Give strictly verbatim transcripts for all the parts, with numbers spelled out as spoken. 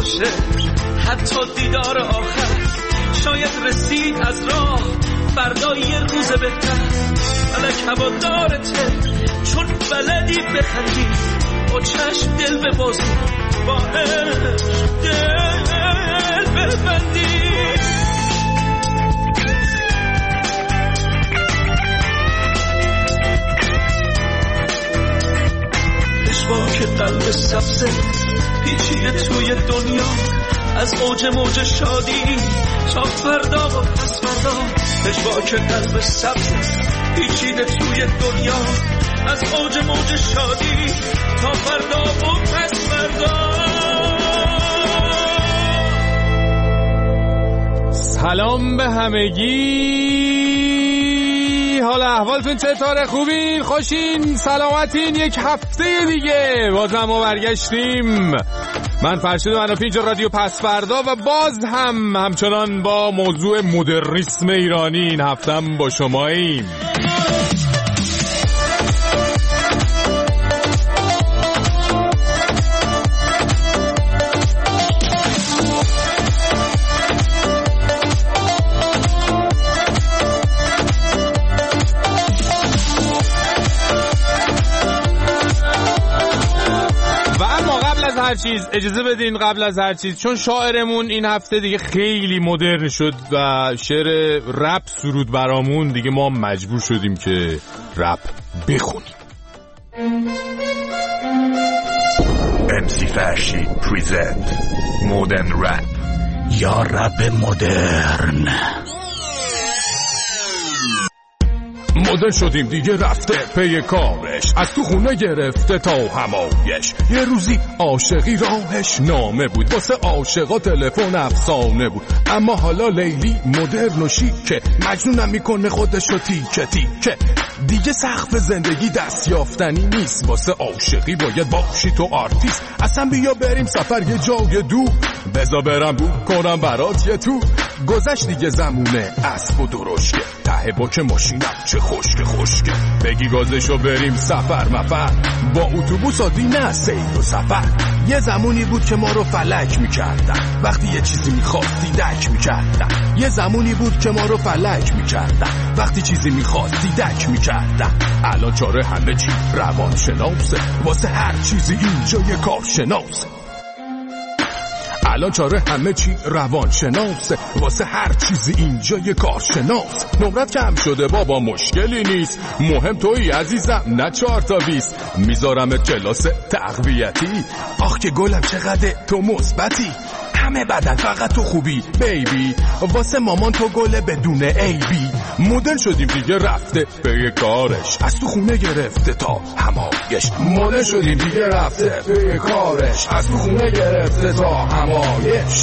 باشه، حتی دیدار آخر شاید رسید از راه، فردا یه روز بهتر. فلک هوادارته چون بلدی بخندی، با چشم دل ببازی، با عشق دل ببندی. پشواک قلب سبزه پیچیده توی دنیا، از اوج موج شادی تا فردا و پس فردا. پشواک قلب سبزه پیچیده توی دنیا، از اوج موج شادی تا فردا و پس فردا. سلام به همگی، حال احوالتون چطوره؟ خوبین؟ خوشین؟ سلامتین؟ یک هفته دیگه بازم ما برگشتیم. من فرشید منافی، اینجا رادیو پس فردا و باز هم همچنان با موضوع مدرنیسم ایرانی این هفتم با شماییم. هر چیز اجازه بدین قبل از هر چیز، چون شاعرمون این هفته دیگه خیلی مدرن شد و شعر رپ سرود برامون، دیگه ما مجبور شدیم که رپ بخونیم. ام سی فرشید پریزنت مدرن رپ، یا رپ مدرن. مدرن شدیم دیگه رفته پی کارش، از تو خونه گرفته تا همایش. یه روزی عاشقی راهش نامه بود، واسه عاشقا تلفن افسانه بود. اما حالا لیلی مدرن و شیکه، مجنونم میکنه خودشو تیکه تیکه. دیگه سقف زندگی دست یافتنی نیست، واسه عاشقی باید باشی تو آرتیست. اصلا بیا بریم سفر یه جای دور، بزا برم بو کنم برات یه تو. گذشت دیگه زمونه اسب و درشکه، ته باک ماشینم چه خشک خشکه. بگی گازشو بریم سفر مفر، با اتوبوس عادی نه سیر و سفر. یه زمانی بود که ما رو فلک میکردن، وقتی یه چیزی میخواستی دک میکردن. یه زمانی بود که ما رو فلک میکردن، وقتی چیزی میخواستی دک میکردن. الان چاره همه چی روان شناسه، واسه هر چیزی اینجا یه کار شناسه. الان چاره همه چی روان شناسه، واسه هر چیزی اینجا یه کارشناس. نمرت کم شده بابا مشکلی نیست، مهم توی عزیزم نه چهار تا بیست. میذارم کلاس تقویتی، آخ که گلم چقدر تو مثبتی. همه بدن فقط تو خوبی بیبی، واسه مامان تو گله بدون ایبی. مدل شدیم دیگه رفته به کارش، از تو خونه گرفته تا همایش. مدل شدیم دیگه رفته به کارش، از تو خونه گرفته تا همایش.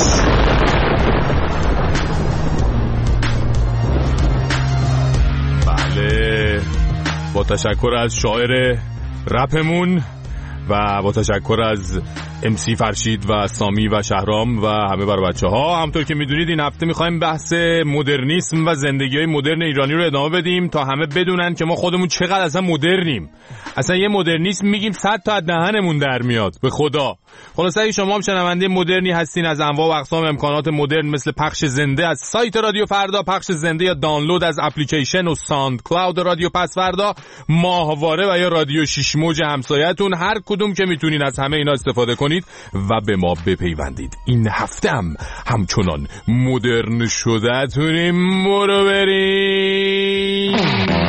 بله، با تشکر از شاعر رپمون و با تشکر از ام سی فرشید و سامی و شهرام و همه بر بچه ها. همطور که میدونید این هفته میخوایم بحث مدرنیسم و زندگی های مدرن ایرانی رو ادامه بدیم تا همه بدونن که ما خودمون چقدر اصلا مدرنیم. اصلا یه مدرنیسم میگیم صد تا از دهنمون در میاد به خدا. خلاصه اگه شما هم شنونده مدرنی هستین، از انواع و اقسام امکانات مدرن مثل پخش زنده از سایت رادیو فردا، پخش زنده یا دانلود از اپلیکیشن و ساوند کلاود رادیو پس فردا، ماهواره و یا رادیو شش موج همسایه‌تون، هر کدوم که میتونین از همه اینا استفاده کنید و به ما بپیوندید. این هفته هم همچنان مدرن شده تونیم. برو بریم.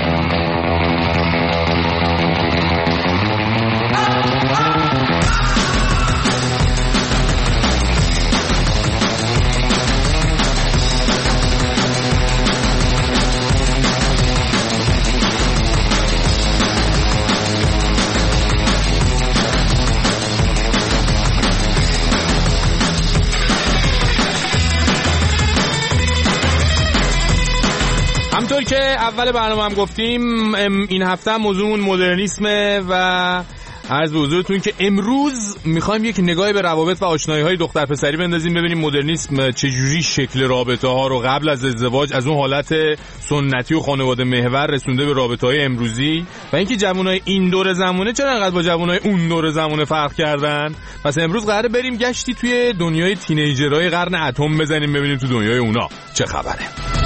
همطور که اول برنامه هم گفتیم این هفته موضوعمون مدرنیسمه و عرض به حضورتون که امروز میخوایم یک نگاهی به روابط و آشنایی‌های دختر پسری بندازیم، ببینیم مدرنیسم چجوری شکل رابطه ها رو قبل از ازدواج از اون حالت سنتی و خانواده محور رسونده به رابطه‌های امروزی و اینکه جوانای این دور زمانه چرا انقدر با جوانای اون دور زمانه فرق کردن. پس امروز قراره بریم گشتی توی دنیای تینیجرهای قرن اتم بزنیم، ببینیم تو دنیای اونا چه خبره.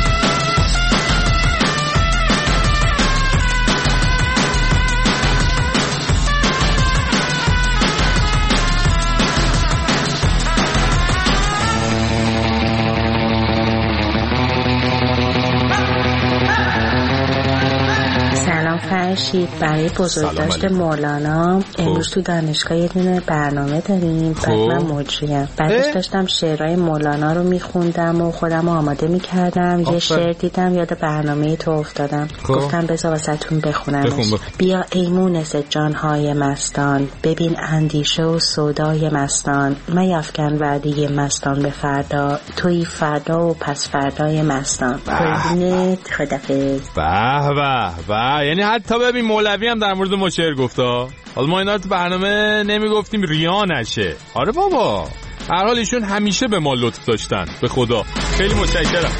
فرشید، برای بزرگداشت مولانا امروز تو دانشگاه یه دونه برنامه داریم. بعد من مجریم، بعدش داشتم شعرهای مولانا رو میخوندم و خودم رو آماده میکردم. یه شعر دیدم یاد برنامه تو افتادم، گفتم بذار واسهتون بخونمش. بیا ای مونس جانهای مستان، ببین اندیشه و سودای مستان، میفکن وعده مستان به فردا، توی فردا و پس فردای مستان. قربونت، خدافظ. به به به، یعنی حتی ببین مولوی هم در مورد ما شعر گفتا. حالا ما اینا رو تو برنامه نمیگفتیم ریا نشه. آره بابا، هر حال ایشون همیشه به ما لطف داشتن، به خدا خیلی متشکرم.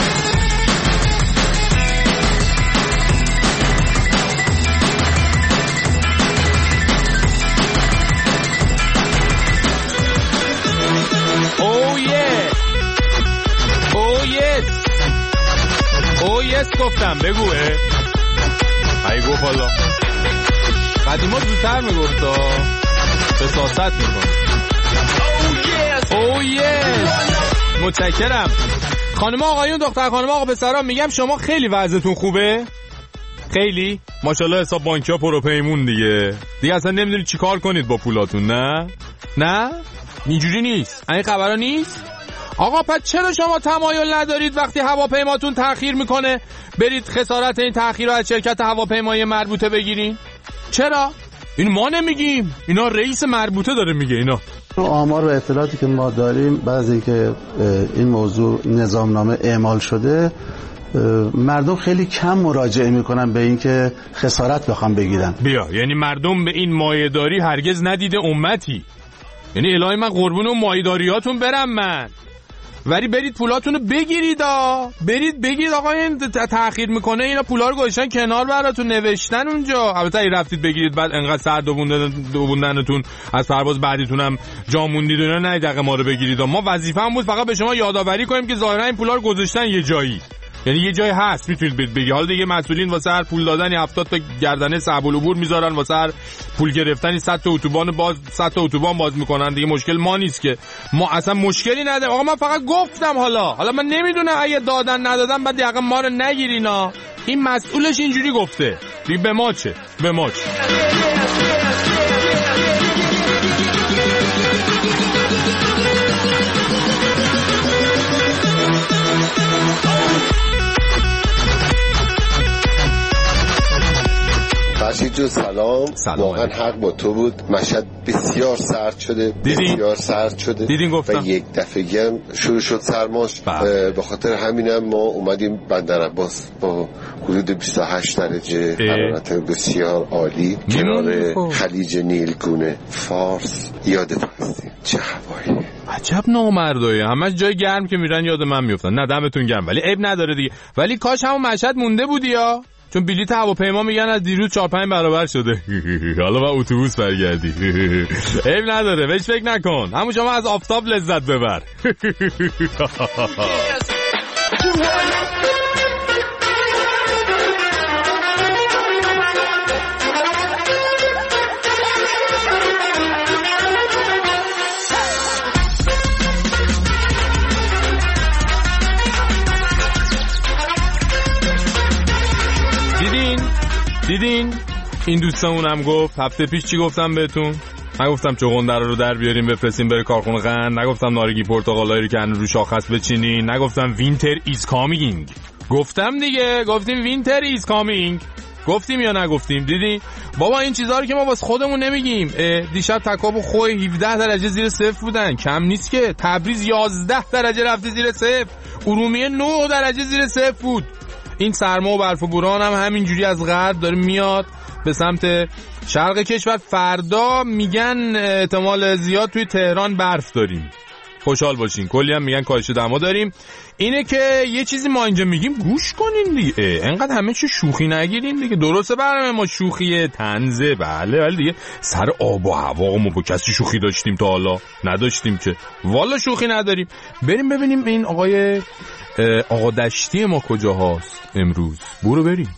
او یه او یه او یس گفتم بگوه. ای گفت حالا قدیما زودتر میگفتا، بساست میکن. او یس متشکرم. خانم آقایون، دختر خانم آقا پسرا، میگم شما خیلی وضعتون خوبه؟ خیلی؟ ماشاءالله حساب بانکی ها پرو پیمون دیگه دیگه اصلا نمیدونید چی کار کنید با پولاتون. نه؟ نه؟ اینجوری نیست؟ این خبرها نیست؟ آقا پس چرا شما تمایل ندارید وقتی هواپیماتون تأخیر میکنه برید خسارت این تأخیر رو از شرکت هواپیمایی مربوطه بگیرین؟ چرا؟ این ما نمیگیم، اینا رئیس مربوطه داره میگه. اینا آمار و اطلاعاتی که ما داریم بعد از اینکه این موضوع نظامنامه اعمال شده، مردم خیلی کم مراجعه میکنن به این که خسارت بخوام بگیرن. بیا، یعنی مردم به این مایه‌داری هرگز ندیده امتی. یعنی الهی من قربون اون مایه‌داریاتون برم من، ولی برید پولاتونو بگیرید. آ برید بگید آقا این تأخیر میکنه، اینا پولا رو گذاشتن کنار براتون نوشتن اونجا. البته این رفتید بگیرید بعد انقدر سر دووندنتون از پرواز بعدیتون هم جا موندید اینا، نه دقیقه ما رو بگیرید. ما وظیفه‌مون بود فقط به شما یادآوری کنیم که ظاهرا این پولا رو گذاشتن یه جایی، یعنی یه جای هست میتونید بگید. حالا دیگه مسئولین واسه هر پول دادنی هفتاد تا گردنه صعب العبور میذارن، واسه هر پول گرفتنی صد تا اتوبان باز صد تا اتوبان باز میکنن دیگه. مشکل ما نیست که، ما اصلا مشکلی نداریم. آقا من فقط گفتم حالا حالا من نمیدونم اگه دادن ندادن بعد دقیقاً ما رو نگیرینا. این مسئولش اینجوری گفته دیگه، به ما چه؟ به ما چه؟ فرشید جو سلام. واقعا حق با تو بود، مشهد بسیار سرد شده. دیدین؟ بسیار سرد شده. دیدین گفتم. و یک دفعه هم شروع شد سرماش. به خاطر همینم ما اومدیم بندر عباس با حدود بیست و هشت درجه حرارت بسیار عالی کنار خلیج نیلگونه فارس یادت هستیم. چه هوایی عجب نامردایی، همش جای گرم که میرن یاد من میافتن. نه دمتون گرم، ولی عیب نداره دیگه. ولی کاش همون مشهد مونده بودی یا، چون بلیط هواپیما میگن از دیروز چهار پنج برابر شده. حالا با اتوبوس برگردی. عیب نداره، بهش فکر نکن. همون شما از آفتاب لذت ببر. دیدین این دوستمونم گفت هفته پیش چی گفتم بهتون؟ نگفتم چغندر رو در بیاریم بفرستیم بره کارخونه قند، نگفتم نارنگی پرتقالایی رو که هنوز رو شاخص بچینین، نگفتم وینتر ایز کامینگ. گفتم دیگه، گفتیم وینتر ایز کامینگ. گفتیم یا نگفتیم؟ دیدی بابا این چیزا رو که ما واسه خودمون نمیگیم. دیشب تکاب و خوی هفده درجه زیر صفر بودن، کم نیست که. تبریز یازده درجه رفته زیر صفر، ارومیه نه درجه زیر صفر بود. این سرما و برف و بوران هم همینجوری از غرب داره میاد به سمت شرق کشور فردا میگن احتمال زیاد توی تهران برف داریم. خوشحال باشین. کلی هم میگن کاهش دما داریم. اینه که یه چیزی ما اینجا میگیم گوش کنین دیگه، انقدر همه چی شوخی نگیرین دیگه. درسته برنامه ما شوخیه طنزه، بله، ولی دیگه سر آب و هوا ما با کسی شوخی داشتیم تا حالا؟ نداشتیم که، والا شوخی نداریم. بریم ببینیم این آقای آقا دشتی ما کجا هاست امروز. برو بریم.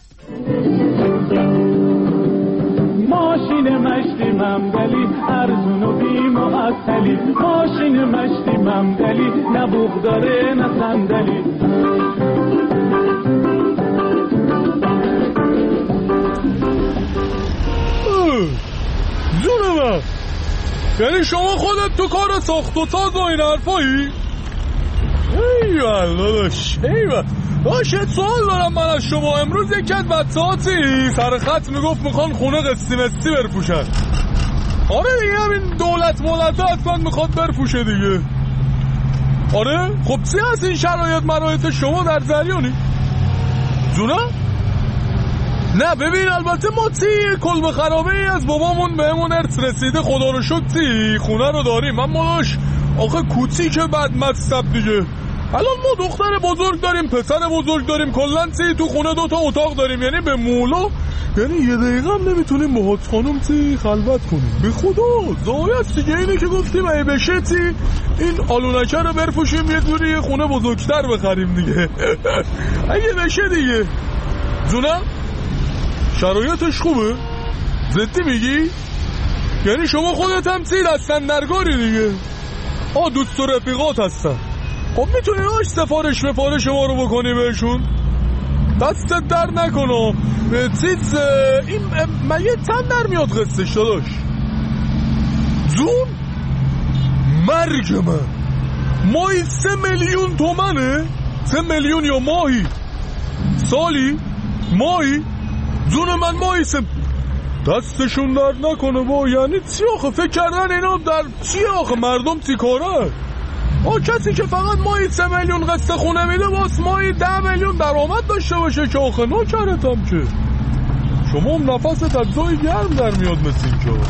ماشین مشتی ممدلی ارزون و بی معطلی، ماشین مشتی ممدلی نه بوق داره نه صندلی. جون من، یعنی شما خودت تو کار ساخت و ساز و این حرفایی؟ ای والله ای والله باشه. سوال دارم من از شما. امروز یکی از بچه‌هاتی سر خط میگفت میخوان خونه قسطی مستی برفوشن. آره دیگه، همین دولت مولت حتما میخواد برفوشه دیگه. آره خب چی هست این شرایط مرایط شما در جریانی؟ جونا؟ نه ببین، البته ما تی کلب خرابه ای از بابامون بهمون ارث رسیده، خدا رو شکر تی خونه رو داریم. من مالاش آخه کوچی که بد مصب دیگه. الان ما دختر بزرگ داریم، پسر بزرگ داریم، کلن تی تو خونه دوتا اتاق داریم. یعنی به مولا یعنی یه دقیقه هم نمیتونیم با حاج خانم تی خلوت کنیم. به خدا زایست دیگه. اینه که گفتیم ای بشه تی این آلونکه رو برفوشیم، یه دوری یه خونه بزرگتر بخریم دیگه. اگه بشه دیگه. جونم شرایطش خوبه؟ زدی میگی؟ یعنی شما خودت هم تی دستن درگاری دیگه. آه دوست و رفیقات هستن. خب میتونی هاش سفارش مفارش ما رو بکنی بهشون؟ دستت در نکنه. چیز این من یه تن در میاد قصهش داداش. جون مرگ من ماهی سه میلیون تومنه. سه میلیون یا ماهی سالی ماهی. جون من ماهی سه دستشون در نکنه با. یعنی چی آخه فکر کردن اینا در چی آخه مردم تی کاره؟ آه کسی که فقط ماهی سه میلیون قسط خونه میده باز ماهی ده میلیون درآمد داشته باشه که آخه نکرتم که. شما هم نفست از جای گرم در میاد مثل این که.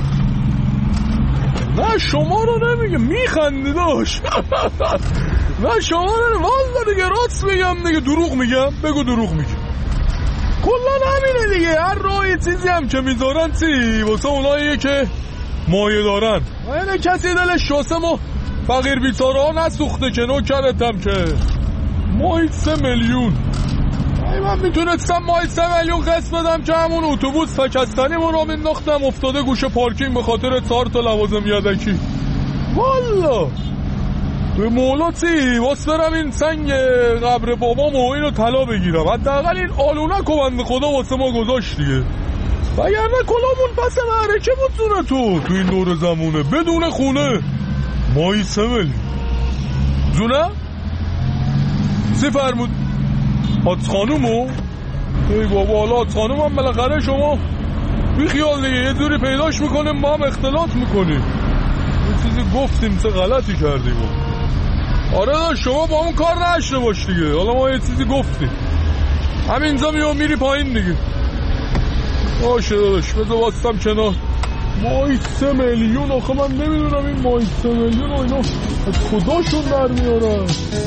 نه شما رو نمیگه میخندی داشت. نه شما رو والله دیگه راست میگم دیگه، دروغ میگم؟ بگو دروغ میگم. کلان همینه دیگه. هر راهی چیزی هم که میذارن چی واسه اوناییه که مایه دارن. اینه کسی دلش شاسم و فقیر بیچاره ها نسوخته که نوکرتم که. ماهی سه میلیون ای من میتونستم ماهی سه میلیون قسط بدم که همون اتوبوس فکستنی من را مینداختم افتاده گوشه پارکینگ به خاطر چهار تا لوازم یدکی. والا به مولا چی واسه برم این سنگ قبر بابام و اینو طلا بگیرم. حداقل این آلونک و بند خدا واسه ما گذاشت دیگه. وگرنه کلامون پس معرکه بود زونه تو تو این دور زمونه بدون خونه. ماهی سه میلیون جونه؟ سی فرمود حاج خانومو؟ ای بابا حالا حاج خانوم هم بالاخره شما بی خیال دیگه یه دوری پیداش میکنیم با هم اختلاط میکنیم. یه چیزی گفتیم چه غلطی کردیم. آره شما با اون کار نشته باش دیگه. حالا ما یه چیزی گفتیم همینجا میام میری پایین دیگه. باشه داداش بذار واسطم کنار. ماهی سه میلیون آخه من نمیدونم این ماهی سه میلیون و اینا از کداشون در میارن.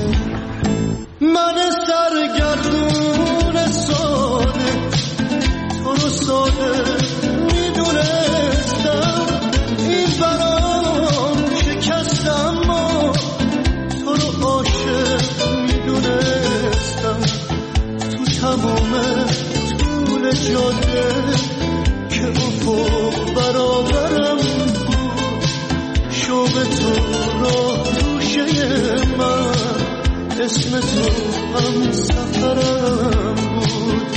من سرگردون ساده تو رو ساده میدونستم این برام شکستم ما تو رو عاشق میدونستم تو تمام طول جاده که افق برابرم بود شوق تو را توشه من اسم تو هم سفرم بود.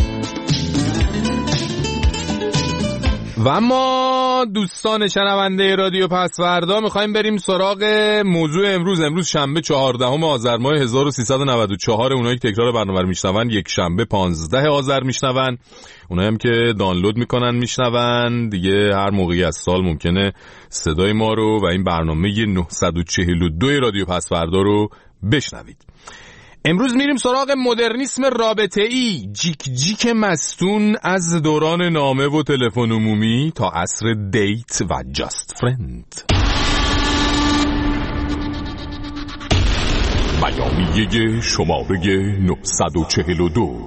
و اما دوستان شنونده رادیو پسوردا میخوایم بریم سراغ موضوع امروز. امروز شنبه چهاردهم آذر ماه هزار و سیصد و نود و چهار. اونایی که تکرار برنامه رو میشنون یک شنبه پانزده آذر میشنون. اونایی هم که دانلود میکنن میشنون دیگه هر موقعی از سال ممکنه صدای ما رو و این برنامه نهصد و چهل و دو رادیو پسوردا رو بشنوید. امروز میریم سراغ مدرنیسم رابطه‌ای، جیک جیک مستون از دوران نامه و تلفن عمومی تا عصر دیت و جاست فرند. بیانیه شماره نهصد و چهل و دو.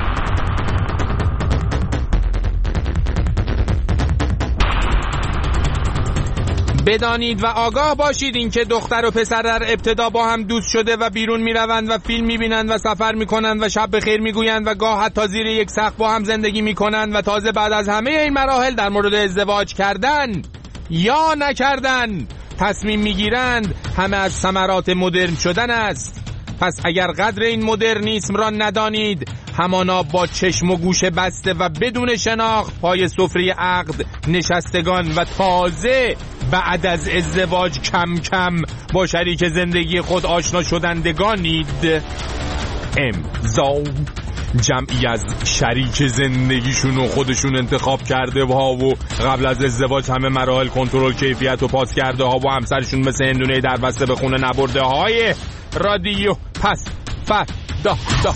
بدانید و آگاه باشید این که دختر و پسر در ابتدا با هم دوست شده و بیرون میروند و فیلم میبینند و سفر میکنند و شب بخیر میگویند و گاه حتی زیر یک سقف با هم زندگی میکنند و تازه بعد از همه این مراحل در مورد ازدواج کردن یا نکردن تصمیم میگیرند، همه از ثمرات مدرن شدن است. پس اگر قدر این مدرنیسم را ندانید، همانا با چشم و گوش بسته و بدون شناخت پای سفره عقد نشستگان و تازه بعد از ازدواج کم کم با شریک زندگی خود آشنا شدندگانید. امضا جمعی از شریک زندگیشون و خودشون انتخاب کرده ها و قبل از ازدواج همه مراحل کنترل کیفیت و پاس کرده ها و همسرشون مثل هندونه در بسته به خونه نبرده های رادیو پس فر دا دا.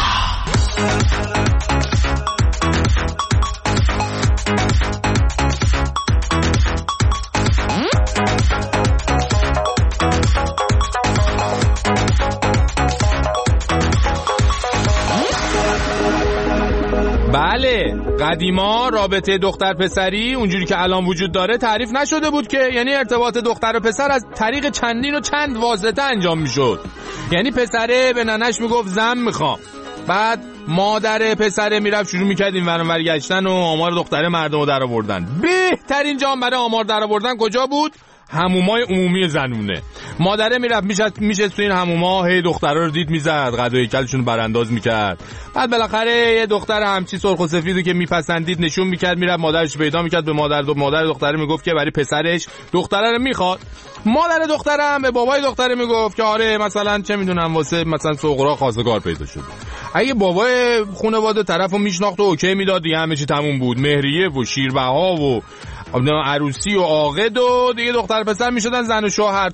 بله، قدیما رابطه دختر پسری اونجوری که الان وجود داره تعریف نشده بود که، یعنی ارتباط دختر و پسر از طریق چندین و چند واسطه انجام میشد. یعنی پسره به ننش میگفت زن میخوام، بعد مادر پسره میرفت شروع میکرد این ور اونور گشتن و آمار دختر مردمو در آوردن. بهترین جام برای آمار در آوردن کجا بود؟ حمومای عمومی زنونه. مادره میرفت میشد میشه تو این حموما، هی دخترا رو دید میزد، غذای کلشون برانداز میکرد. بعد بالاخره یه دختر همچی سرخ و سفیدو که میپسندید نشون میکرد، میرفت مادرش پیدا میکرد، به مادر دو مادر دختره میگفت که برای پسرش دختره رو میخواد. مادر دختره هم به بابای دختره میگفت که آره مثلا چه میدونم واسه مثلا سغرا خواستگار پیدا شد. اگه بابای خانواده طرفو میشناخت و اوکی میداد دیگه همه چی تموم بود. مهریه و شیربها و عروسی و عاقد و دیگه دختر پسر میشدن زن و شوهر.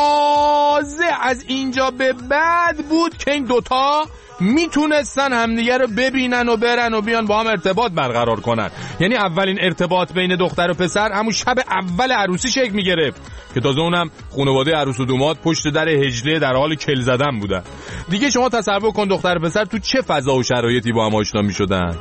تازه از اینجا به بعد بود که این دوتا میتونستن همدیگه رو ببینن و برن و بیان با هم ارتباط برقرار کنن. یعنی اولین ارتباط بین دختر و پسر همون شب اول عروسی شکل میگرفت که تازه اونم خانواده عروس و دوماد پشت در هجله در حال کل زدن بودن. دیگه شما تصور کن دختر و پسر تو چه فضا و شرایطی با هم آشنا میشدن.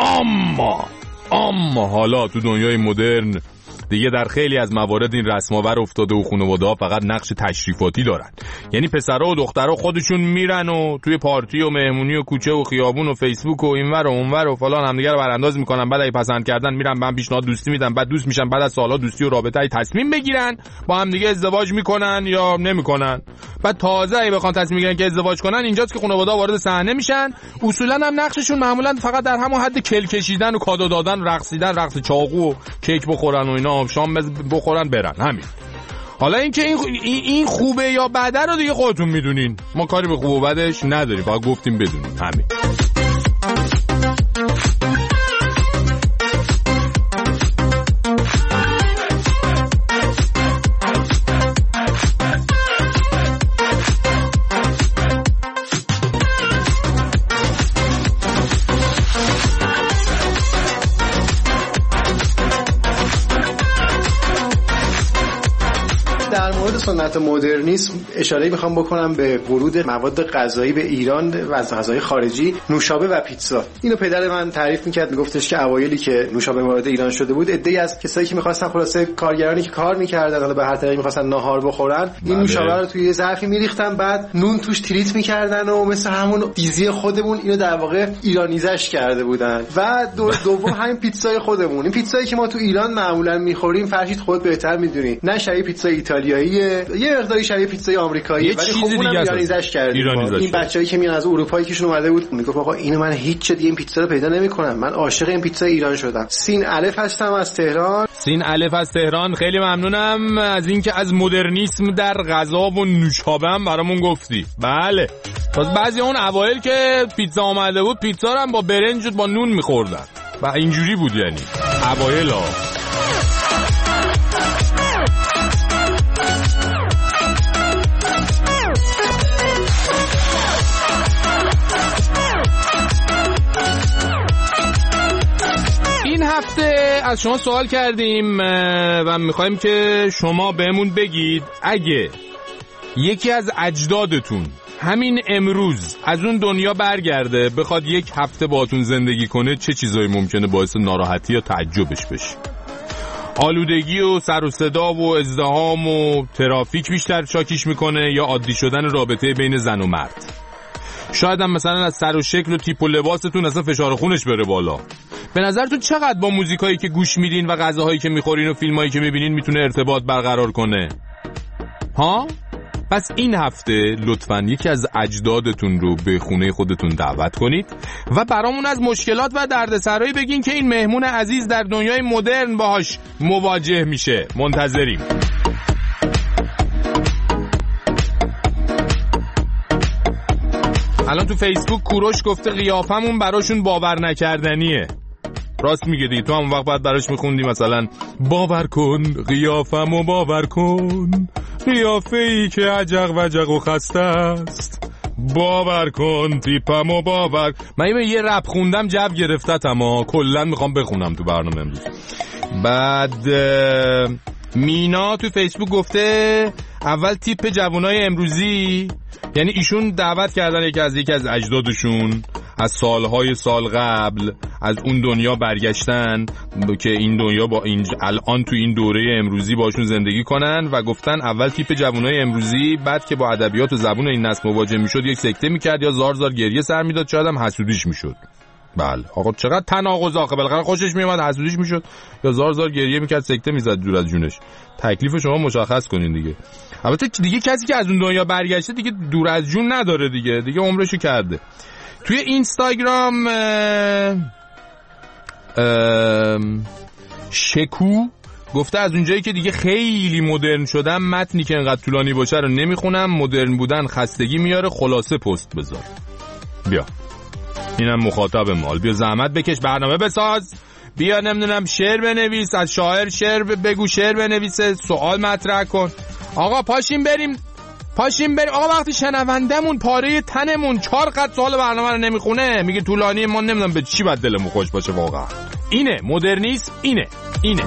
اما اما حالا تو دنیای مدرن دیگه در خیلی از موارد این رسم‌آور افتاده و خانواده‌ها فقط نقش تشریفاتی دارن. یعنی پسرها و دخترها خودشون میرن و توی پارتی و مهمونی و کوچه و خیابون و فیسبوک و اینور و اونور و فلان همدیگه رو برانداز میکنن. بعد اگه پسند کردن میرن من پیشنهاد دوستی میدن، بعد دوست میشن، بعد از سالها دوستی و رابطه‌ای تصمیم بگیرن با هم دیگه ازدواج میکنن یا نمیکنن. بعد تازه اگه بخوان تصمیم بگیرن که ازدواج کنن اینجاست که خانواده‌ها وارد صحنه میشن. اصولا هم نقششون معمولا فقط در همون حد کل کشیدن و کادو دادن، رقصیدن، رقص چاقو و کیک بخورن و اینا، شام بخورن برن، همین. حالا اینکه این این خوبه یا بده رو دیگه خودتون میدونین. ما کاری به خوب و بدش نداریم، فقط گفتیم بدونین، همین. سنت مدرنیسم اشاره میخوام بکنم به ورود مواد غذایی به ایران و از غذای خارجی، نوشابه و پیتزا. اینو پدر من تعریف میکرد، میگفتش که اوایلی که نوشابه وارد ایران شده بود، عده‌ای از کسایی که میخواستن خلاصه کارگرانی که کار میکردن حالا به هر طریقی میخواستن ناهار بخورن، این نوشابه رو توی ظرفی میریختن، بعد نون توش تریت میکردن و مثل همون دیزی خودمون اینو در واقع ایرانیزش کرده بودن. و دو دوم همین پیتزای خودمون، این پیتزایی که ما تو ایران معمولا میخوریم، فرشید خود بهتر میدونی، نه شبیه پیتزای ایتالیایی، یه مقداری شبیه پیتزای آمریکایی، ولی خب اونم ایرانیزش کردیم. این بچه‌ای که میان از اروپایی کهشون اومده بود میگفت آقا اینو من هیچ دیگه این پیتزا رو پیدا نمی‌کنم، من عاشق این پیتزا ایران شدم. سین الف هستم از تهران. سین الف از تهران، خیلی ممنونم از اینکه از مدرنیسم در غذا و نوشابه هم برامون گفتی. بله، باز بعضی اون اوایل که پیتزا اومده بود پیتزا رو هم با برنج با نون می‌خوردن و اینجوری بود، یعنی اوایلا. از شما سوال کردیم و میخوایم که شما بهمون بگید اگه یکی از اجدادتون همین امروز از اون دنیا برگرده بخواد یک هفته باهاتون زندگی کنه، چه چیزایی ممکنه باعث ناراحتی یا تعجبش بشه؟ آلودگی و سر و صدا و ازدحام و ترافیک بیشتر شاکیش میکنه یا عادی شدن رابطه بین زن و مرد؟ شاید هم مثلا از سر و شکل و تیپ و لباستون اصلا فشار خونش بره بالا. به نظرتون چقدر با موزیکایی که گوش میدین و غذاهایی که میخورین و فیلمایی که میبینین میتونه ارتباط برقرار کنه؟ ها؟ پس این هفته لطفاً یکی از اجدادتون رو به خونه خودتون دعوت کنید و برامون از مشکلات و دردسرایی بگین که این مهمون عزیز در دنیای مدرن باهاش مواجه میشه. منتظریم. الان تو فیسبوک کوروش گفته قیافمون براشون باور نکردنیه. راست میگه دیگه، تو هم وقت بعد براش میخوندی مثلا باور کن قیافمو باور کن، قیافه ای که عجق و عجق و خسته است، باور کن تیپمو باور. من یه رپ خوندم جو گرفتت، اما کلا میخوام بخونم تو برنامه امروز. بعد مینا تو فیسبوک گفته اول تیپ جوانای امروزی، یعنی ایشون دعوت کردن یکی از یکی از اجدادشون از سالهای سال قبل از اون دنیا برگشتن که این دنیا با این الان تو این دوره امروزی باشون زندگی کنن و گفتن اول تیپ جوانای امروزی، بعد که با ادبیات و زبون این نسل مواجه میشد یک سکته میکرد یا زار زار گریه سر میداد، شاید هم حسودیش میشد. بله آقا چقدر تناقض آخه، بالاخره خوشش میومد حسودیش میشد یا زار زار گریه میکرد سکته میزد دور از جونش. تکلیف شما مشخص کنین دیگه. البته دیگه کسی که از اون دنیا برگشته دیگه دور از جون نداره دیگه، دیگه عمرشو کرده. توی اینستاگرام اه اه شکو گفته از اونجایی که دیگه خیلی مدرن شدم متنی که انقدر طولانی باشه رو نمیخونم، مدرن بودن خستگی میاره، خلاصه پست بذار. بیا اینم مخاطب مال، بیا زحمت بکش برنامه بساز، بیا نمیدونم شعر بنویس، از شاعر شعر بگو، شعر بنویسه، سوال مطرح کن. آقا پاشیم بریم پاشیم بریم آقا. وقتی شنوندمون پاره تنمون چهار خط سوال برنامه رو نمیخونه میگه طولانی، ما نمیدونم به چی باید دلمون خوش باشه. واقعا اینه مدرنیسم، اینه اینه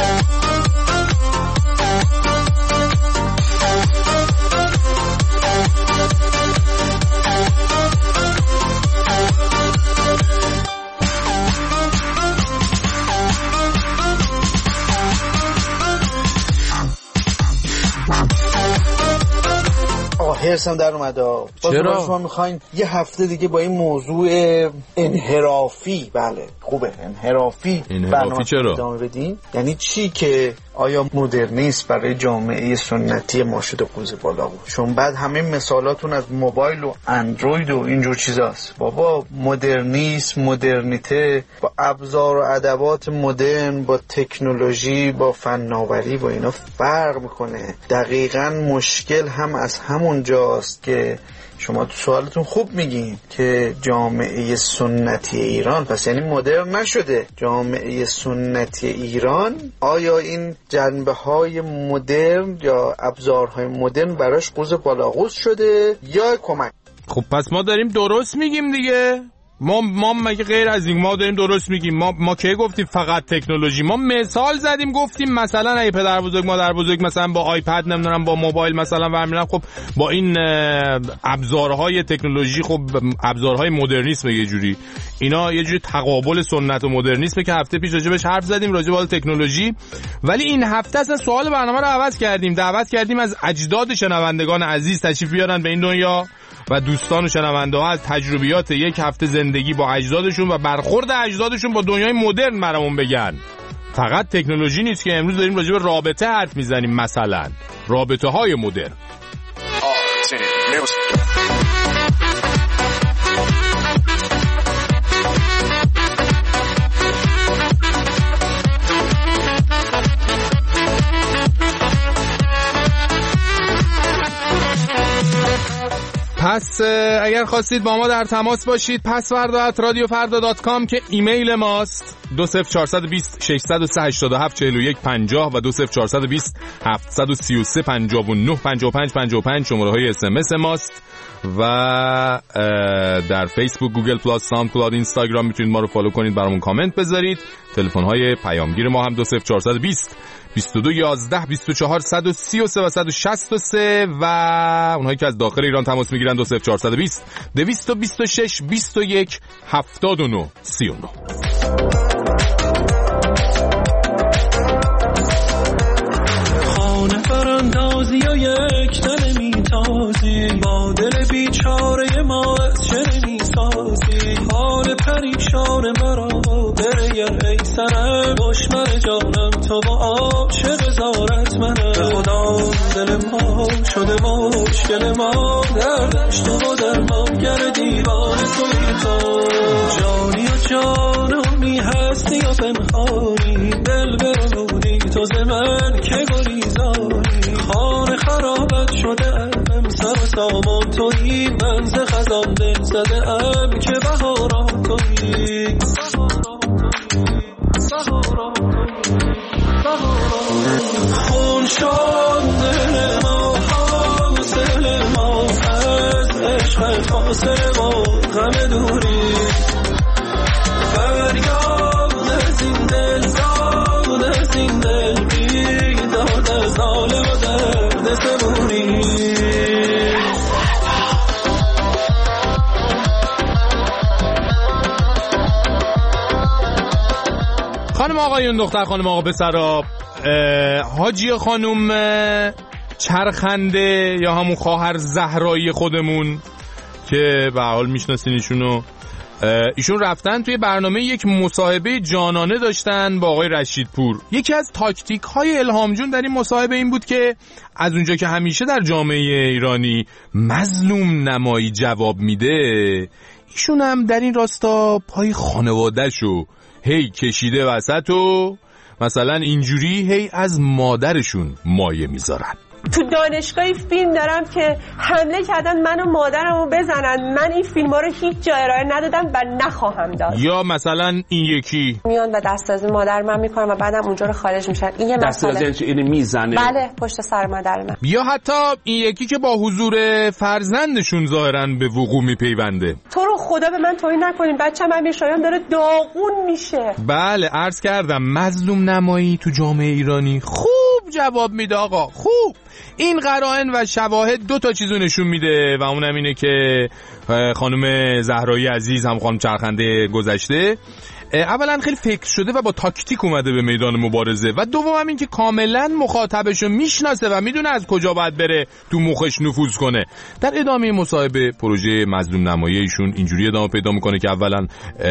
هرسم در اومده. چرا؟ شما میخواین یه هفته دیگه با این موضوع انحرافی، بله خوبه انحرافی انحرافی چرا؟ ادامه بدین. یعنی چی که آیا مدرنیسم برای جامعه سنتی ما شده قوز بالا بود؟ چون بعد همه مثالاتون از موبایل و اندروید و اینجور چیزاست. بابا مدرنیسم، مدرنیته با ابزار و ادوات مدرن، با تکنولوژی، با فناوری، با اینا فرق میکنه. دقیقاً مشکل هم از همون جاست که شما تو سوالتون خوب میگین که جامعه سنتی ایران، پس یعنی مدرن نشده. جامعه سنتی ایران آیا این جنبه های مدرن یا ابزارهای مدرن براش قوز بالاقوز شده یا کمک؟ خب پس ما داریم درست میگیم دیگه. ما ما مگه غیر از این ما داریم درست میگیم؟ ما ما کی گفتیم فقط تکنولوژی؟ ما مثال زدیم گفتیم مثلا اگه پدر بزرگ مادر بزرگ مثلا با آیپد نمیدونم با موبایل مثلا برمیرن، خب با این ابزارهای تکنولوژی، خب ابزارهای مدرنیسم یه جوری، اینا یه جوری تقابل سنت و مدرنیسم که هفته پیش راجع بهش حرف زدیم، راجع به تکنولوژی. ولی این هفته اصلا سوال برنامه رو عوض کردیم، دعوت کردیم از اجداد شنوندگان عزیز تشریف بیارن به این دنیا و دوستان و شنونده ها از تجربیات یک هفته زندگی با اجدادشون و برخورد اجدادشون با دنیای مدرن برامون بگن. فقط تکنولوژی نیست که امروز داریم راجع به رابطه حرف میزنیم، مثلا رابطه های مدرن. پس اگر خواستید با ما در تماس باشید پسوردا ات رادیو فردا دات کام که ایمیل ماست. دو صفر چهار دو صفر شش صفر سه هشت هفت چهار یک پنجاه و دو صفر چهار دو صفر هفت سه سه پنجاه و نه پنجاه و پنج پنجاه و پنج شماره های اس ام اس ماست. و در فیسبوک، گوگل پلاس، ساوند کلاود، اینستاگرام میتونید ما رو فالو کنید، برامون کامنت بذارید. تلفن های پیامگیر ما هم دو صفر چهار دو صفر بیست و دو یازده بیست و چهار صد و سی و سه و صد و شصت و سه و اونهایی که از داخل ایران تماس میگیرن دو صفر چهار دو صفر دویست و بیست و شش بیست و یک هفتاد و نه سی و نه. خانه براندازی و یک دل میتازی، با دل بیچاره ما از چه نمیسازی. حال پریشان مرا بریار ای سرم، دشمن جانم تو با عاشق زارت منم. به خدا دل ما شده مشکل ما، دردش تو و درمانگر دیوان توی تو. جانی و جانمی هستی و پنهانی، دل برمودی تو ز من که گریزانی. خانه خرابت شده ام، سر و سامان تویی، من ز خزان دل زده ام که بهاران تویی. خون شد دل ما، حاصل ما از عشق فاصله ما، غم دوری فریاد از این دل، داد از این دل، بیداد از حال و درد صبوری. خانم آقایون، دختر خانم آقا پسرا، حاجی خانم چرخنده یا همون خواهر زهرایی خودمون که به حال میشناسین ایشونو، ایشون رفتن توی برنامه یک مصاحبه جانانه داشتن با آقای رشیدپور. یکی از تاکتیک های الهام جون در این مصاحبه این بود که از اونجا که همیشه در جامعه ایرانی مظلوم نمایی جواب میده، ایشون هم در این راستا پای خانواده‌شو هی کشیده وسط و مثلا اینجوری هی از مادرشون مایه میذارن. تو دانشگاهی فیلم دارم که حمله کردن من و مادرمو بزنن، من این فیلم ها رو هیچ جا ارائه ندادم و نخواهم داد. یا مثلا این یکی میان و دستازی مادر من میکنم و بعدم اونجا رو خارج میشن. این یه مسئله. دستازی اینو میزنه. بله، پشت سر مادر من. یا حتی این یکی که با حضور فرزندشون ظاهرا به وقوع میپیونده. تو رو خدا به من توهین نکنین، بچه‌م من شایان داره داغون میشه. بله، عرض کردم مظلوم نمایی تو جامعه ایرانی خوب جواب میده آقا، خوب. این قرائن و شواهد دو تا چیزو نشون میده و اونم اینه که خانم زهرایی عزیز، هم خانم چرخنده گذشته، اولا خیلی فکر شده و با تاکتیک اومده به میدان مبارزه و دوم این که کاملا مخاطبشو میشناسه و میدونه از کجا باید بره تو مخش نفوذ کنه. در ادامه مصاحبه پروژه مظلوم نمایی ایشون اینجوری ادامه پیدا میکنه که اولا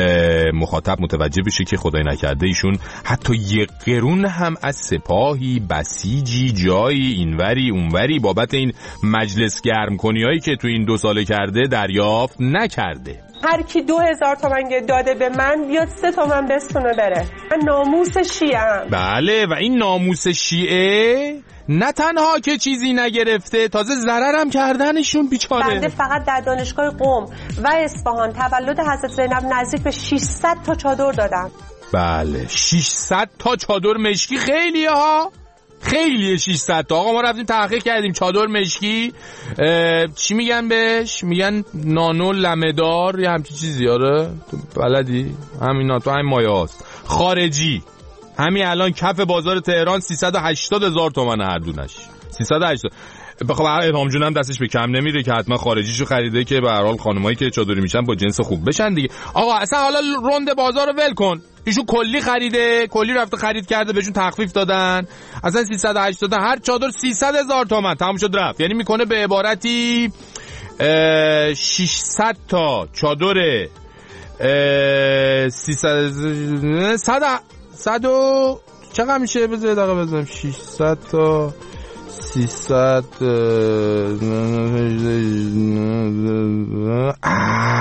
مخاطب متوجه بشه که خدای نکرده ایشون حتی یک قرون هم از سپاهی، بسیجی، جایی اینوری اونوری بابت این مجلس گرم کنی هایی که تو این دو ساله کرده دریافت نکرده. هر کی دو هزار تومن داده به من بیاد سه تومن بستونه بره. من ناموس شیعه‌ام. بله، و این ناموس شیعه نه تنها که چیزی نگرفته، تازه ضررم کردنشون بیچاره. بنده فقط در دانشگاه قم و اصفهان تولد حضرت زینب نزدیک به ششصد تا چادر دادم. بله، ششصد تا چادر مشکی خیلیه ها، خیلیه ششصد تا. آقا ما رفتیم تحقیق کردیم چادر مشکی چی میگن بهش؟ میگن نانو لمدار یا همچین چیزی. آره تو بلدی؟ همینا تو همین مایه هاست خارجی. همین الان کف بازار تهران سیصد و هشتاد هزار تومن هر دونش. سیصد و هشتاد. بخوام الهام جون هم دستش به کم نمیره که حتما خارجیشو خریده که به هر حال خانمایی که چادری میشن با جنس خوب بشن دیگه. آقا اصلا حالا روند بازار رو ول کن. ایشون کلی خریده، کلی رفته خرید کرده، بهشون تخفیف دادن. اصلا سیصد و هشتاد هر چادر سیصد هزار تومان تموم شد رفت. یعنی میکنه به عبارتی ششصد تا چادر سیصد صد صد و چقدر میشه؟ بذار دقیقه بزنم. ششصد تا سیصد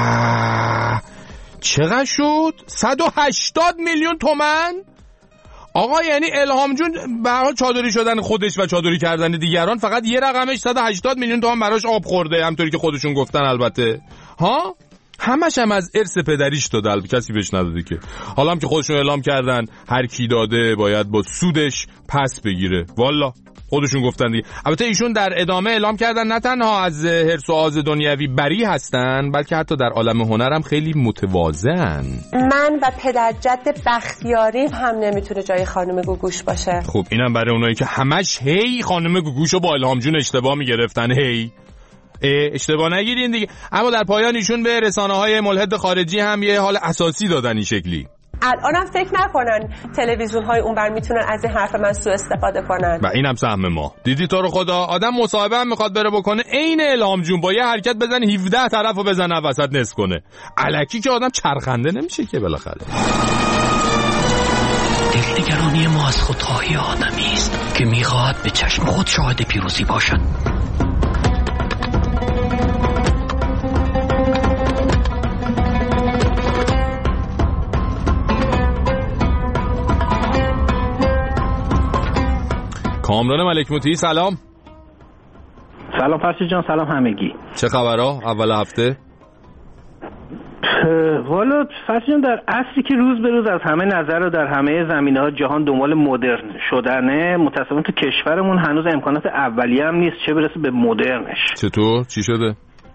چقدر شد؟ صد و هشتاد میلیون تومان. آقا یعنی الهام جون برای چادری شدن خودش و چادری کردن دیگران فقط یه رقمش صد و هشتاد میلیون تومان براش آب خورده، همطوری که خودشون گفتن البته ها. همش هم از ارث پدریش داده، البته کسی بهش نداده که. حالا هم که خودشون اعلام کردن هر کی داده باید با سودش پس بگیره، والا خودشون گفتن دیگه. البته ایشون در ادامه اعلام کردن نه تنها از حرص و آز دنیوی بری هستن، بلکه حتی در عالم هنر هم خیلی متواضعن. من و پدر جد بختیاری هم نمیتونه جای خانم گوگوش باشه. خب اینم برای اونایی که همش هی خانم گوگوشو با الهام جون اشتباه میگرفتن، هی اشتباه نگیرین دیگه. اما در پایان ایشون به رسانه‌های ملحد خارجی هم یه حال اساسی دادن این شکلی. الانم فکر نکنن تلویزیون های اونور میتونن از این حرف من سوء استفاده کنن. و اینم سهم ما. دیدی تو رو خدا آدم مصاحبه هم میخواد بره بکنه، عین الهام جون با یه حرکت بزن هفده طرفو بزنه وسط نصف کنه. الکی که آدم چرخنده نمیشه که بالاخره. دلنگرانی ما از خودخواهی آدمی است که میخواد به چشم خود شاهد پیروزی باشد. کامران ملک موتی سلام. سلام فرشید جان، سلام همگی. چه خبرها اول هفته؟ والا فرشید جان، در عصری که روز به روز از همه نظر و در همه زمینه‌ها جهان دنبال مدرن شدنه، متأسفانه تو کشورمون هنوز امکانات اولیه هم نیست، چه برسه به مدرنش. چطور؟ چی شده؟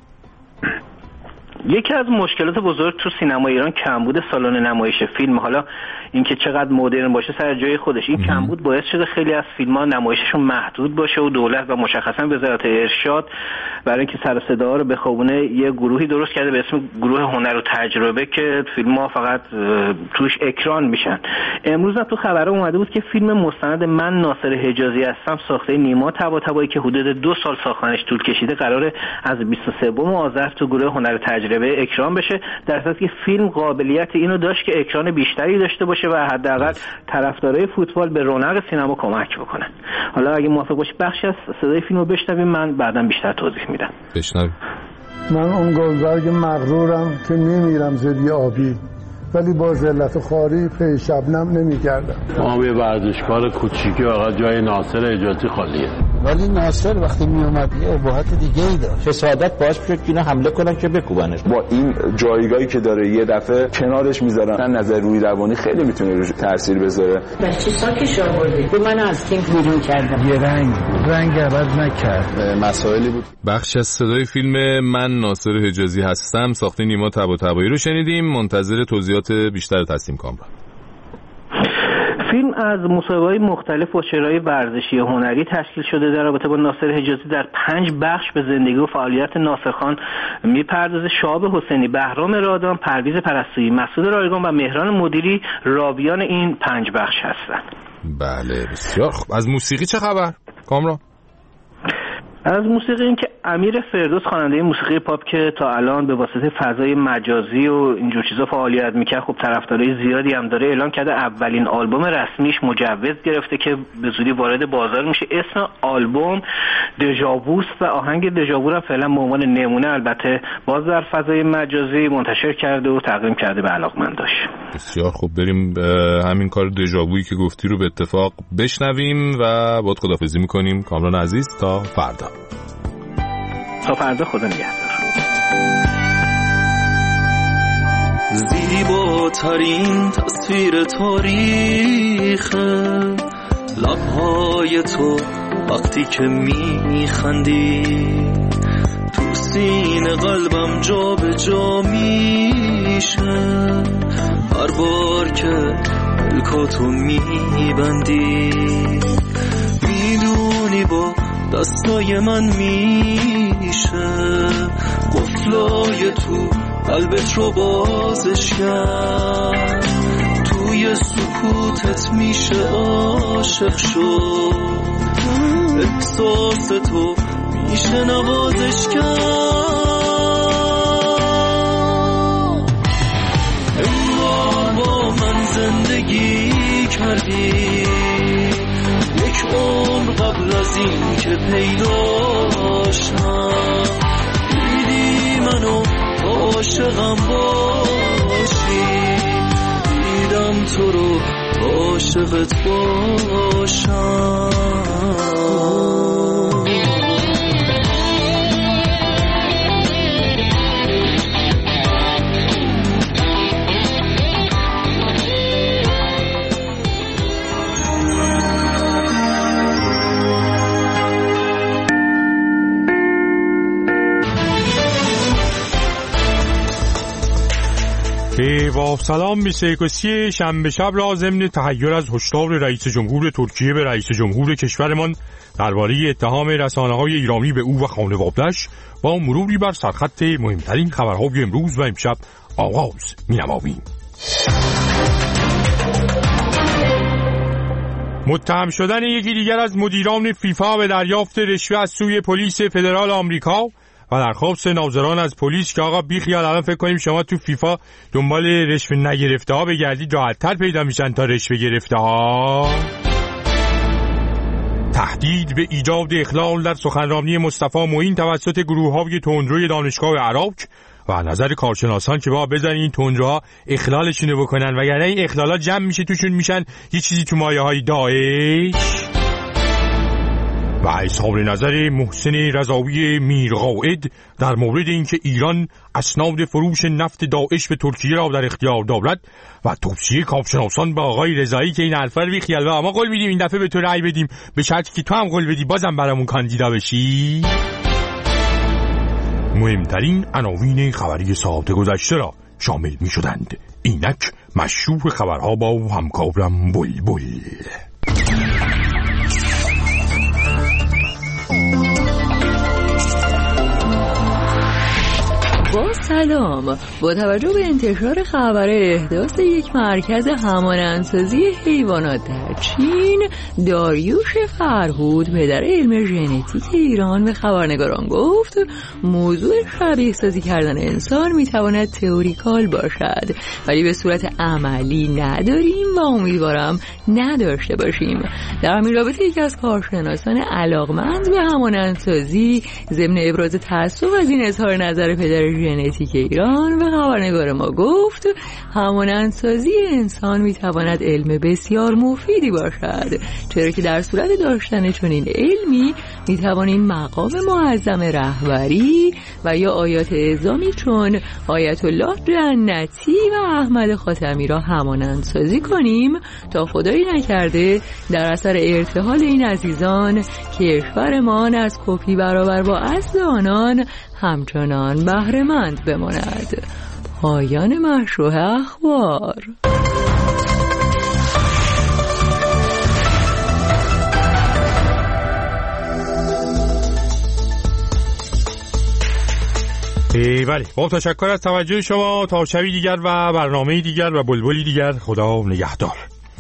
یکی از مشکلات بزرگ تو سینما ایران کمبود سالن نمایش فیلم. حالا اینکه چقدر مدرن باشه سر جای خودش، این کمبود باعث شده خیلی از فیلم‌ها نمایششون محدود باشه و دولت و مشخصا وزارت ارشاد برای اینکه سر و صدا رو بخوابونه یه گروهی درست کرده به اسم گروه هنر و تجربه که فیلم‌ها فقط توش اکران میشن. امروز تو خبرها اومده بود که فیلم مستند من ناصر حجازی هستم ساخته نیما طباطبایی که حدود دو سال ساختنش طول کشیده قراره از بیست و سوم آذر تو گروه هنر و تجربه اکران بشه، در صورتی که فیلم قابلیت اینو داشت که اکران بیشتری داشته باشه و حداقل طرفدارای فوتبال به رونق سینما کمک بکنن. حالا اگه موافق باشی بخشی از صدای فیلمو بشنویم، من بعداً بیشتر توضیح میدم. بشنویم. من اون گلبرگ مغرورم که میمیرم زیر آبی، ولی با ذلت و خواری پی شبنم نمیگردم. ما یه ورزشکار کوچیکی فقط جای ناصر حجازی خالیه. ولی ناصر وقتی می اومد یه ابهت دیگه ای داشت. حسادت باعث شد که اینا حمله کنن که بکوبنش. با این جایگاهی که داره یه دفعه کنارش میذارن، نظر روی روانی خیلی میتونه روش تاثیر بذاره. بچه ساکش آوردی. تو منو از تیم بیرون کردم. یه رنگ رنگ عوض نکرد. مسائلی بود. بخش از صدای فیلم من ناصر حجازی هستم ساخته نیما طباطبایی رو شنیدیم. منتظر توضیحات بیشتر هستیم کامران. فیلم از مصاحبه‌های مختلف و شرایط ورزشی و هنری تشکیل شده. در رابطه با ناصر حجازی در پنج بخش به زندگی و فعالیت ناصرخان میپردازه. شهاب حسینی، بهرام رادان، پرویز پرستویی، مسعود رایگان و مهران مدیری راویان این پنج بخش هستند. بله بسیار خوب. از موسیقی چه خبر کامران؟ از موسیقی این که امیر فردوس خواننده موسیقی پاپ که تا الان به واسطه فضای مجازی و اینجور چیزا فعالیت میکرد، خب طرفدارای زیادی هم داره، اعلان کرده اولین آلبوم رسمیش مجوز گرفته که به زودی وارد بازار میشه. اسم آلبوم دژاووست و آهنگ دژاوو را فعلا به عنوان نمونه البته باز در فضای مجازی منتشر کرده و تقدیم کرده به علاقمنداش. بسیار خوب، بریم همین کار دژاوویی که گفتی رو به اتفاق بشنویم و باهات خداحافظی میکنیم کامران عزیز. تا فردا. تا فردا، خدا نگهدار. زیباترین تصویر تاریخ لبهای تو وقتی که میخندی، تو سینه قلبم جا به جا میشه هر بار که پلکاتو میبندی. میدونی با دستای من میشه قفلای تو قلبت رو بازش کرد، توی سکوتت میشه عاشق شد، احساس تو میشه نوازش کرد. انگار با من زندگی کردی یک عمر قبل از این که پیداشم، دیدی منو عاشقم باشی، دیدم تو رو عاشقت باشم. با سلام به سیکوسی شنبه شب را ضمن تحیر از هشدار رئیس جمهور ترکیه به رئیس جمهور کشورمان درباره اتهام رسانه‌های ایرانی به او و خانواده‌اش با مروری بر سرخط مهمترین خبرهای امروز و امشب آغاز می‌نماییم. متهم شدن یکی دیگر از مدیران فیفا به دریافت رشوه از سوی پلیس فدرال آمریکا و درخواست ناظران از پلیس که آقا بیخیال الان فکر کنیم شما تو فیفا دنبال رشوه نگرفته ها بگردید راحت‌تر پیدا میشن تا رشوه گرفته ها. تهدید به ایجاد اخلال در سخنرانی مصطفی معین توسط گروه‌های تندروی دانشگاه عراق و نظر کارشناسان که با بذارین این تندروها اخلالشون بکنن وگرنه این اخلالات جمع میشه توشون میشن یه چیزی تو مایه‌های داعش. و اظهار نظر محسن رضاوی میرقائد در مورد اینکه ایران اسناد فروش نفت داعش به ترکیه را در اختیار دارد و توصیه کارشناسان به آقای رضایی که این حرفا رو بیخیال و ما قول میدیم این دفعه به تو رأی بدیم به شرطی که تو هم قول بدی بازم برامون کاندیدا بشی. مهمترین عناوین خبری ساعت گذشته را شامل می شدند. اینک مشروع خبرها با همکارم بلبل. با سلام، با توجه به انتشار خبر احداث یک مرکز همانندسازی حیوانات در چین، داریوش فرهود پدر علم ژنتیک ایران به خبرنگاران گفت موضوع شبیه سازی کردن انسان میتواند تئوریکال باشد ولی به صورت عملی نداریم و امیدوارم نداشته باشیم. در همین رابطه یکی از کارشناسان علاقمند به همانندسازی ضمن ابراز تأسف از این اظهار نظر پدر ژنتیک ایران به خبرنگار ما گفت همانندسازی انسان میتواند علم بسیار مفیدی باشد، چرا که در صورت داشتن چنین علمی میتوانیم مقام معظم رهبری و یا آیات اعظامی چون آیت الله جنتی و احمد خاتمی را همانندسازی کنیم تا خدایی نکرده در اثر ارتحال این عزیزان کشورمان از کپی برابر با اصل آنان همچنان بهره‌مند بماند. پایان مشروع اخبار. بله، با تشکر از توجه شما. تا شبی دیگر و برنامه دیگر و بلبلی دیگر، خدا نگهدار.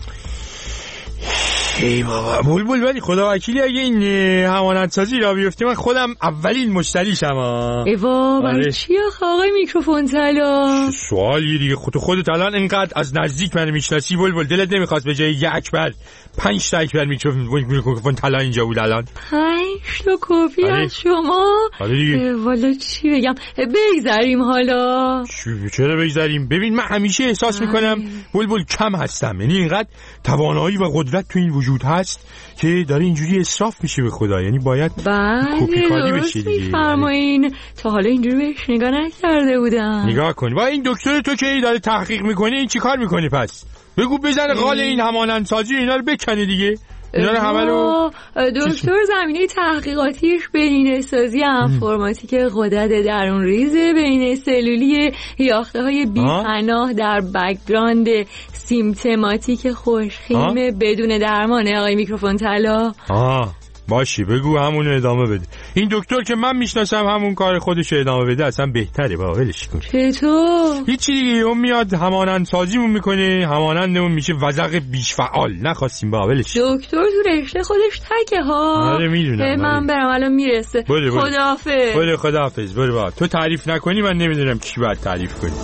ای بابا بلبل، ولی خدا وکیلی اگه این همانندسازی را بیفته من خودم اولین مشتریشم. ایوا برای چی آقای میکروفون طلا؟ سوالی دیگه، خود خودت الان اینقدر از نزدیک منو میشناسی بلبل، دلت نمیخواست به جای یک اکبر پنج تا اکبر میکروفون طلا اینجا بود الان؟ پنج تا کپی از شما؟ آره دیگه. والا چی بگم، بگذاریم حالا. چرا بگذاریم؟ ببین من همیشه احساس میکنم بلبل کم هستم، یعنی اینقدر توانایی و قدرت تو این وجود هست که داره اینجوری اسراف میشه به خدا، یعنی باید کپی کاری بشه دیگه. میفرمایین، تا حالا اینجوری بهش نگاه نکرده بودم. نگاه کن، با این دکتر تو که داره تحقیق میکنه این چی کار میکنی پس؟ بگو بزن قال این همانندسازی اینا رو بکنه دیگه. اینا رو همه رو دکتر زمینه تحقیقاتیش بهینه سازی انفرماتیک غدد درون ریزه، بهینه سلولی یاخته های بی‌پناه در بک‌گراند سیمپتوماتیک خوشخیم بدون درمانه. آقای میکروفون طلا. آه باشی بگو همون ادامه بده. این دکتر که من میشناسم همون کار خودش دامه بده اصلا بهتره، با ولش کن. چطور؟ هیچی دیگه، اون میاد همانندسازیمون میکنه، همانندمون میشه وزغ بیش فعال، نخواستیم با ولش. دکتر تو رشته خودش تکه ها. آره میدونم. من برم الان میرسه. خداحافظ. بله خداحافظ. برو با تو تعریف نکنی من نمیدونم کی باید تعریف کنی.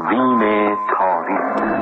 تقویم تاریخ.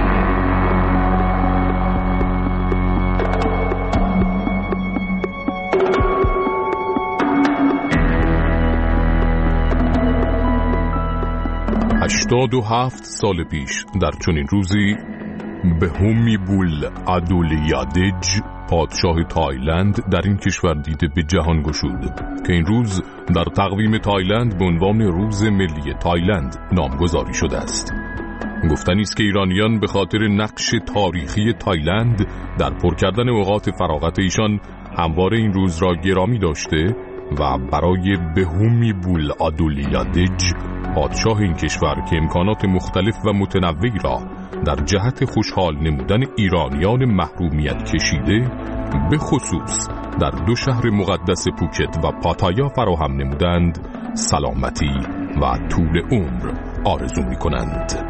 هشتاد و هفت سال پیش در چنین روزی بهومی بول ادولیادج پادشاه تایلند در این کشور دیده به جهان گشود که این روز در تقویم تایلند به عنوان روز ملی تایلند نامگذاری شده است. گفتنی است که ایرانیان به خاطر نقش تاریخی تایلند در پر کردن اوقات فراغت ایشان همواره این روز را گرامی داشته و برای بهومی بول ادولیادج پادشاه این کشور که امکانات مختلف و متنوعی را در جهت خوشحال نمودن ایرانیان محرومیت کشیده به خصوص در دو شهر مقدس پوکت و پاتایا فراهم نمودند سلامتی و طول عمر آرزو می کنند.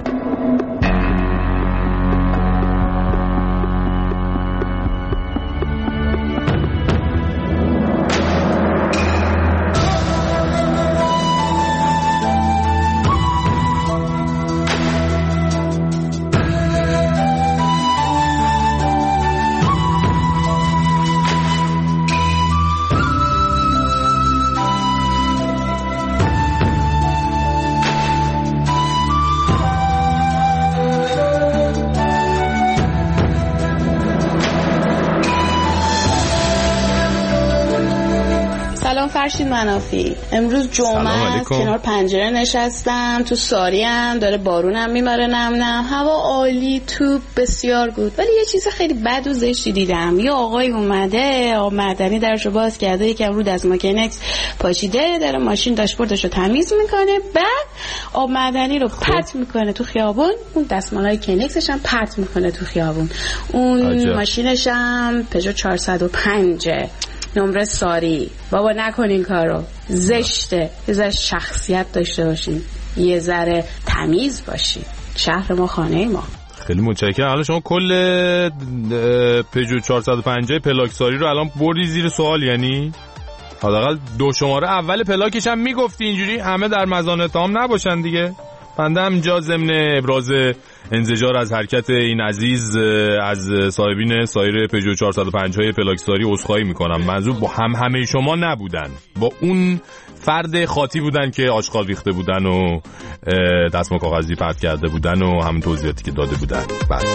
فرشید منافی. امروز جمعه کنار پنجره نشستم، تو ساریم داره بارونم میماره، نم نم، هوا عالی، توپ بسیار بود. ولی یه چیز خیلی بد و زشتی دیدم. یه آقای اومده، آقا معدنی درشو باز کرده، یکم رو دست مکانیکس پاشیده، داره ماشین داشبوردشو تمیز میکنه، بعد آب معدنی رو پرت میکنه تو خیابون، اون دستمالای کنیکسش هم پرت میکنه تو خیابون. اون عجب. ماشینش هم پژو چهارصد و پنج نمره ساری. بابا نکنین کارو، زشته. یه ذره شخصیت داشته باشین، یه ذره تمیز باشین. شهر ما خانه ما. خیلی متشکرم. حالا شما کل پژو چهارصد و پنج پلاکساری رو الان بردی زیر سوال، یعنی حداقل دو شماره اول پلاکش هم میگفتی، اینجوری همه در مزان تام نباشن دیگه. بنده هم جا ضمن ابراز انزجار از حرکت این عزیز از صاحبین سایر پژو چهارصد و پنج های پلاکساری عذرخواهی میکنم. منظور با هم همه شما نبودن، با اون فرد خاطی بودن که آشغال ریخته بودن و دستمال کاغذی پرت کرده بودن و همون توضیحاتی که داده بودن. بعد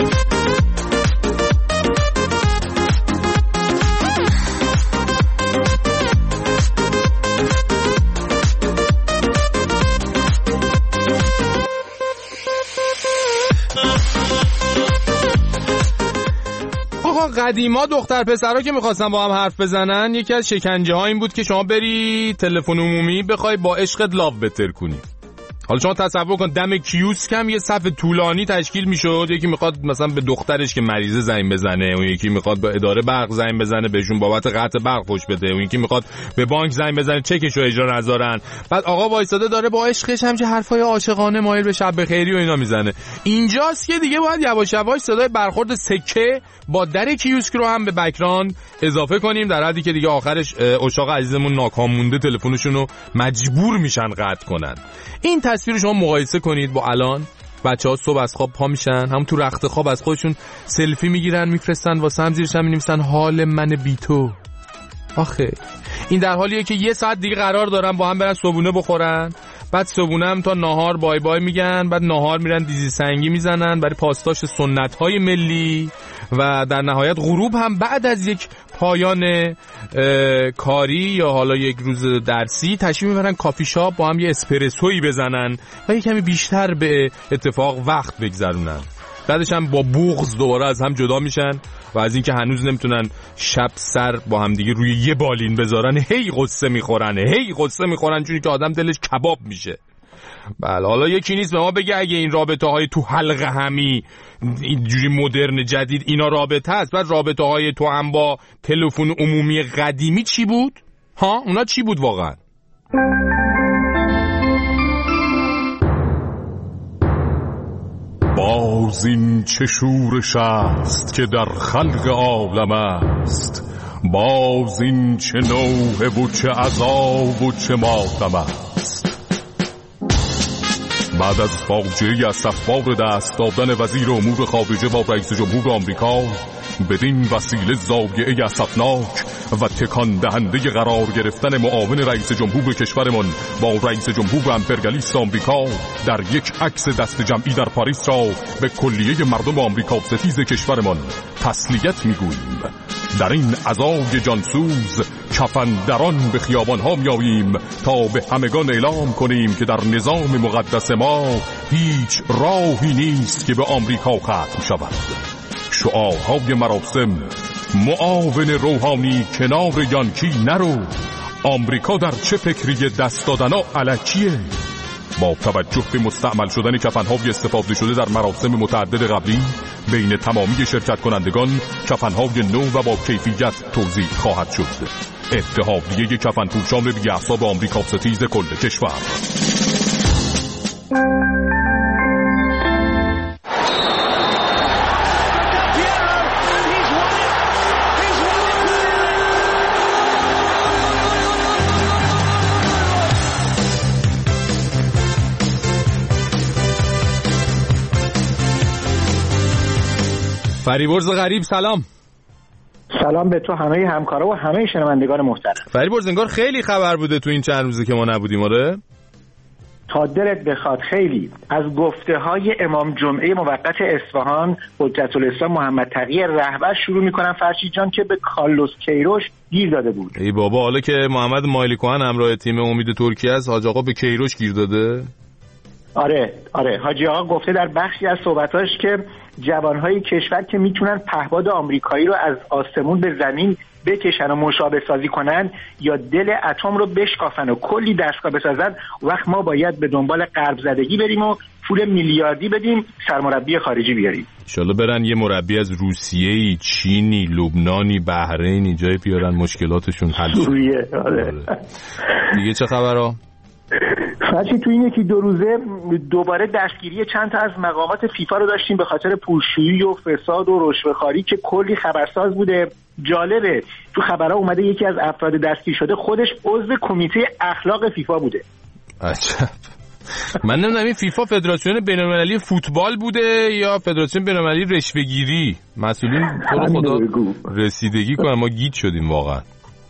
قدیما دختر پسرها که میخواستن با هم حرف بزنن، یکی از شکنجه ها این بود که شما بری تلفن عمومی بخوای با عشقت لاو بتر کنی. حالا شما تصور کن دم کیوسک هم یه صف طولانی تشکیل میشد، یکی میخواد مثلا به دخترش که مریضه زنگ بزنه، اون یکی میخواد به اداره برق زنگ بزنه بهشون بابت قطع برق فوش بده، اون یکی میخواد به بانک زنگ بزنه چکشو اجرا نذارن. بعد آقا وایساده داره با عشقش همچه حرفای عاشقانه مایل به شب بخیری و اینا میزنه. اینجاست که دیگه باید یواش یواش صدای برخورد سکه با در کیوسک رو هم به بک‌گراند اضافه کنیم، در حدی که دیگه آخرش عشاق عزیزمون ناکام مونده تلفنشون رو مجبور میشن قطع کنن. این تصویر شما مقایسه کنید با الان. بچه‌ها صبح از خواب پا میشن، هم تو رخت خواب از خودشون سلفی میگیرن میفرستن واسه هم، زیرش هم می‌نویسن حال من بی تو. آخه این در حالیه که یه ساعت دیگه قرار دارن با هم برن صبحونه بخورن، بعد صبحونه هم تا نهار بای بای میگن، بعد نهار میرن دیزی سنگی میزنن برای پاسداش سنت‌های ملی و در نهایت غروب هم بعد از یک پایان کاری یا حالا یک روز درسی تشریف میبرن کافی شاپ با هم یه اسپرسویی بزنن و یه کمی بیشتر به اتفاق وقت بگذرونن. بعدش هم با بغض دوباره از هم جدا میشن و از اینکه هنوز نمیتونن شب سر با هم دیگه روی یه بالین بذارن هی قصه میخورن هی قصه میخورن چون که آدم دلش کباب میشه. بله حالا یکی نیست به ما بگه اگه این رابطه های تو حلقه همی اینجوری مدرن جدید اینا رابطه هست، بعد رابطه های تو هم با تلفن عمومی قدیمی چی بود؟ ها اونا چی بود واقعا؟ باز این چه شورش است که در خلق عالم است، باز این چه نوحه و چه عذاب و چه ماتم است. بعد از فاجعه اسفبار دست دادن وزیر امور خارجه با رئیس جمهور آمریکا، بدین وسیله ضایعه اسفناک و تکان دهنده قرار گرفتن معاون رئیس جمهور کشورمان با رئیس جمهور امپریالیست آمریکا در یک عکس دست جمعی در پاریس را به کلیه مردم آمریکا ستیز کشورمان تسلیت میگوییم. در این عزای جانسوز کفن دران به خیابانها میاییم تا به همگان اعلام کنیم که در نظام مقدس ما هیچ راهی نیست که به آمریکا ختم شود. شعارهای مراسم: معاون روحانی کنار یانکی نرو، آمریکا در چه فکری دست دادنا الکیه. با توجه به مستعمل شدن کفن‌های استفاده شده در مراسم متعدد قبلی، بین تمامی شرکت کنندگان کفن‌های نو و با کیفیت توزیع خواهد شد. اتحادیه کفن‌پوشان بی‌اعصاب آمریکا ستیز کل کشور. فریبرز غریب سلام. سلام به تو، همه همکارا و همه شنوندگان محترم. فریبرز انگار خیلی خبر بوده تو این چند روزی که ما نبودیم. آره تا دلت بخواد خیلی. از گفته های امام جمعه موقت اصفهان حجت الاسلام محمد تقی رهبر شروع میکنم فرشید جان که به کارلوس کیروش گیر داده بود. ای بابا، حالا که محمد مایلیکوهن همراه تیم امید ترکیه است، حاج آقا به کیروش گیر داده؟ آره آره حاجی آقا گفته در بخشی از صحبتاش که جوانهای کشور که میتونن پهپاد آمریکایی رو از آسمون به زمین بکشن و مشابه سازی کنن یا دل اتم رو بشکافن و کلی دستگاه بسازن، وقت ما باید به دنبال غرب زدگی بریم و پول میلیاردی بدیم سرمربی خارجی بیاریم. انشالله برن یه مربی از روسیه‌ای، چینی، لبنانی، بحرینی جای بیارن مشکلاتشون حل شه. آره. دیگه چه خبرها؟ فرشی تو این یکی دو روزه دوباره دستگیری چند تا از مقامات فیفا رو داشتیم به خاطر پولشویی و فساد و رشوه‌خواری که کلی خبرساز بوده. جالبه تو خبرها اومده یکی از افراد دستگیر شده خودش عضو کمیته اخلاق فیفا بوده. عجب. من نمیدونم این فیفا فدراسیون بین‌المللی فوتبال بوده یا فدراسیون بین‌المللی رشوه‌گیری. مسئولین تو رو خدا رسیدگی کنن، ما گیج شدیم واقعا.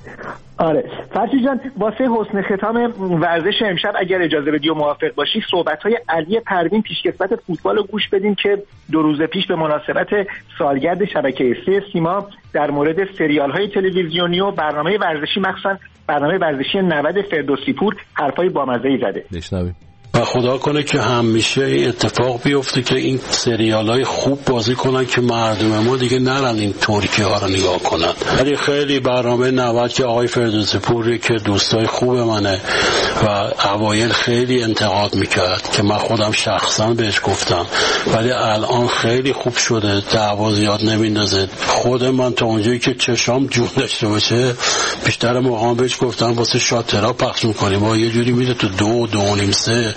آره فرشی جان، واسه حسن ختام ورزش امشب اگر اجازه بدی و موافق باشی صحبت‌های علی پروین پیشکسوت فوتبال رو گوش بدیم که دو روز پیش به مناسبت سالگرد شبکه سه سیما در مورد سریال‌های تلویزیونی و برنامه ورزشی مخصوصا برنامه ورزشی نود فردوسی پور حرفای بامزه‌ای زده. بشنویم. و خدا کنه که همیشه اتفاق بیفته که این سریال‌های خوب بازی کنن که مردم ما دیگه نرن این ترکیه ها رو نگاه کنن. ولی خیلی برنامه نود که آقای فردوسی پوری که دوستای خوب منه و اوایل خیلی انتقاد میکرد که من خودم شخصا بهش گفتم، ولی الان خیلی خوب شده، دعوا زیاد نمیندازه. خود من تا اونجایی که چشام جون داشته باشه بیشتر موقعا بهش گفتم واسه شاترها پخش میکنیم و یه جوری میده تو دو دو و نیم سه.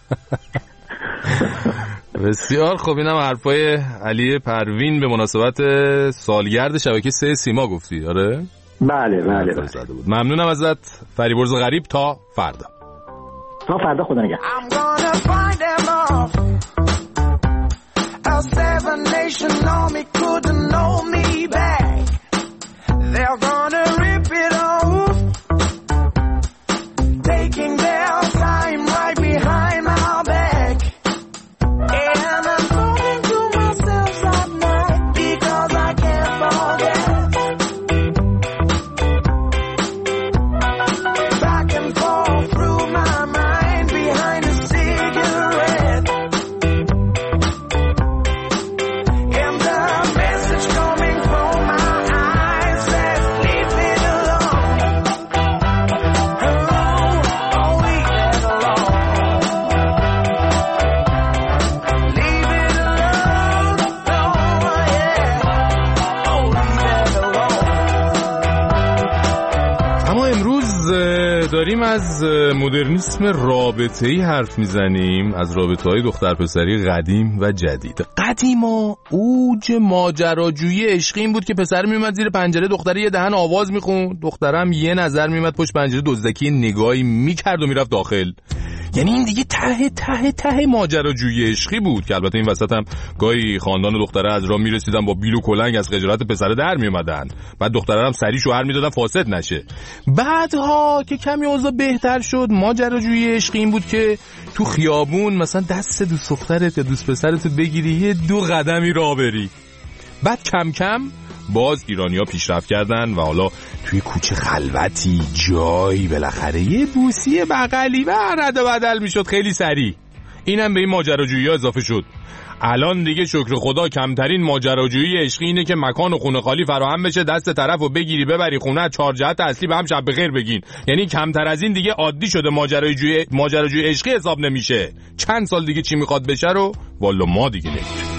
بسیار خوب. اینم حرفای علی پروین به مناسبت سالگرد شبکه سه سیما گفتی. آره بله بله, بله. ممنونم ازت فریبرز غریب. تا فردا. تا فردا خدا نگهدار. داریم از مدرنیسم رابطه‌ای حرف میزنیم، از رابطه‌های دختر پسری قدیم و جدید. قدیما اوج ماجراجویی عشقی این بود که پسر میومد زیر پنجره، دختره یه دهن آواز میخوند، دخترم یه نظر میومد پشت پنجره، دزدکی نگاهی میکرد و میرفت داخل. یعنی این دیگه ته ته ته ماجراجویی عشقی بود که البته این وسط هم گاهی خاندان و دختره از راه میرسیدن با بیل و کلنگ از خجالت پسر در میومدن، بعد دختره هم سری شوهر میدادن فاسد نشه. بعدها که کمی اوضاع بهتر شد، ماجراجویی عشقی این بود که تو خیابون مثلا دست دوست دخترت یا دوست پسرت بگیری یه دو قدمی راه بری. بعد کم کم باز ایرانی‌ها پیشرفت کردن و حالا توی کوچه خلوتی جایی بالاخره یه بوسی بغلی و رد و بدل میشد خیلی سریع. اینم به این ماجراجویی‌ها اضافه شد. الان دیگه شکر خدا کمترین ماجراجویی عشقی اینه که مکان و خونه خالی فراهم بشه، دست طرفو بگیری ببری خونه، چهار جهت اصلی به هم شب بخیر بگین. یعنی کمتر از این دیگه عادی شده، ماجراجویی ماجراجویی عشقی حساب نمیشه. چند سال دیگه چی میخواد بشه رو والا ما دیگه نمیدونیم.